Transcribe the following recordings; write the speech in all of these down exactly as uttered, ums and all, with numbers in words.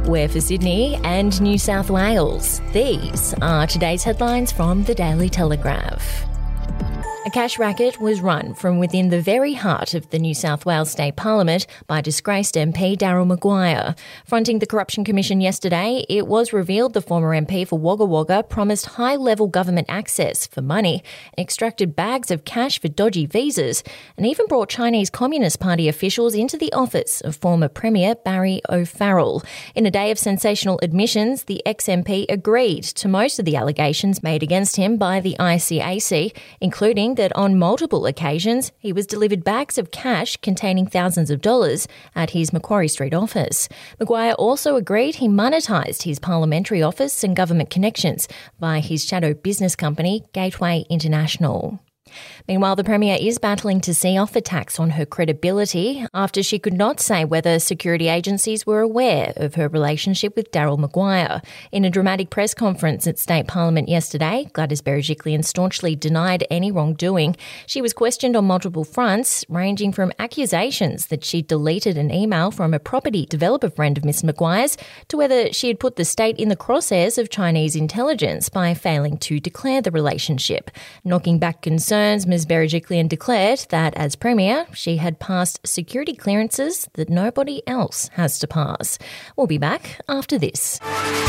We're for Sydney and New South Wales. These are today's headlines from the Daily Telegraph. A cash racket was run from within the very heart of the New South Wales State Parliament by disgraced M P Daryl Maguire. Fronting the Corruption Commission yesterday, it was revealed the former M P for Wagga Wagga promised high-level government access for money, extracted bags of cash for dodgy visas, and even brought Chinese Communist Party officials into the office of former Premier Barry O'Farrell. In a day of sensational admissions, the ex-M P agreed to most of the allegations made against him by the I C A C, including that on multiple occasions he was delivered bags of cash containing thousands of dollars at his Macquarie Street office. Maguire also agreed he monetised his parliamentary office and government connections via his shadow business company, Gateway International. Meanwhile, the Premier is battling to see off attacks on her credibility after she could not say whether security agencies were aware of her relationship with Daryl Maguire. In a dramatic press conference at State Parliament yesterday, Gladys Berejiklian staunchly denied any wrongdoing. She was questioned on multiple fronts, ranging from accusations that she deleted an email from a property developer friend of Miss Maguire's to whether she had put the state in the crosshairs of Chinese intelligence by failing to declare the relationship. Knocking back concerns, Miz Berejiklian declared that as Premier, she had passed security clearances that nobody else has to pass. We'll be back after this.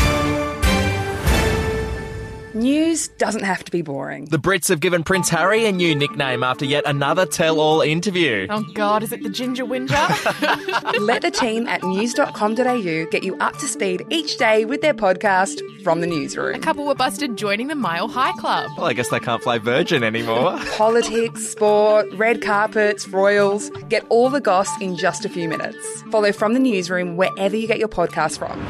News doesn't have to be boring. The Brits have given Prince Harry a new nickname after yet another tell-all interview. Oh God, is it the Ginger Whinger? Let the team at news dot com dot a u get you up to speed each day with their podcast, From the Newsroom. A couple were busted joining the Mile High Club. Well, I guess they can't fly Virgin anymore. Politics, sport, red carpets, royals. Get all the goss in just a few minutes. Follow From the Newsroom wherever you get your podcast from.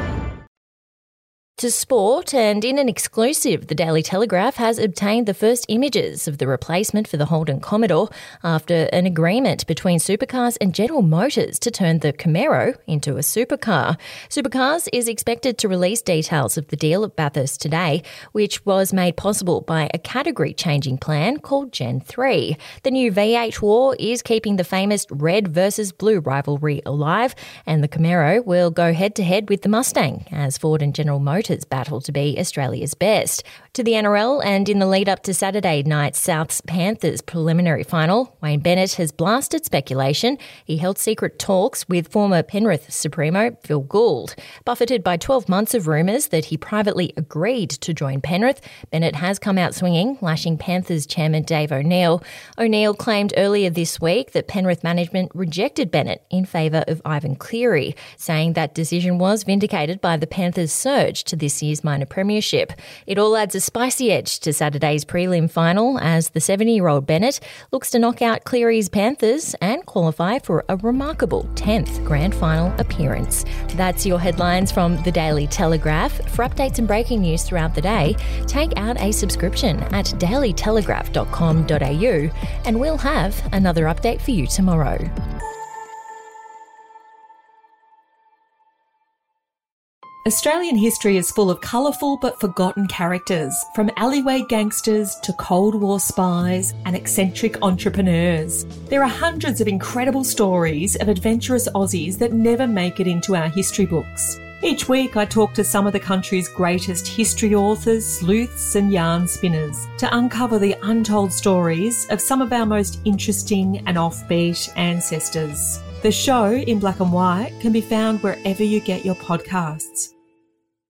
To sport, and in an exclusive, the Daily Telegraph has obtained the first images of the replacement for the Holden Commodore after an agreement between Supercars and General Motors to turn the Camaro into a supercar. Supercars is expected to release details of the deal at Bathurst today, which was made possible by a category-changing plan called Gen three. The new V eight war is keeping the famous red versus blue rivalry alive, and the Camaro will go head-to-head with the Mustang as Ford and General Motors battle to be Australia's best. To the N R L, and in the lead-up to Saturday night's Souths Panthers preliminary final, Wayne Bennett has blasted speculation he held secret talks with former Penrith Supremo Phil Gould. Buffeted by twelve months of rumours that he privately agreed to join Penrith, Bennett has come out swinging, lashing Panthers chairman Dave O'Neill. O'Neill claimed earlier this week that Penrith management rejected Bennett in favour of Ivan Cleary, saying that decision was vindicated by the Panthers' surge to this year's minor premiership. It all adds a spicy edge to Saturday's prelim final as the seventy-year-old Bennett looks to knock out Cleary's Panthers and qualify for a remarkable tenth grand final appearance. That's your headlines from the Daily Telegraph. For updates and breaking news throughout the day, take out a subscription at daily telegraph dot com dot a u and we'll have another update for you tomorrow. Australian history is full of colourful but forgotten characters, from alleyway gangsters to Cold War spies and eccentric entrepreneurs. There are hundreds of incredible stories of adventurous Aussies that never make it into our history books. Each week I talk to some of the country's greatest history authors, sleuths and yarn spinners to uncover the untold stories of some of our most interesting and offbeat ancestors. The show, in black and white, can be found wherever you get your podcasts.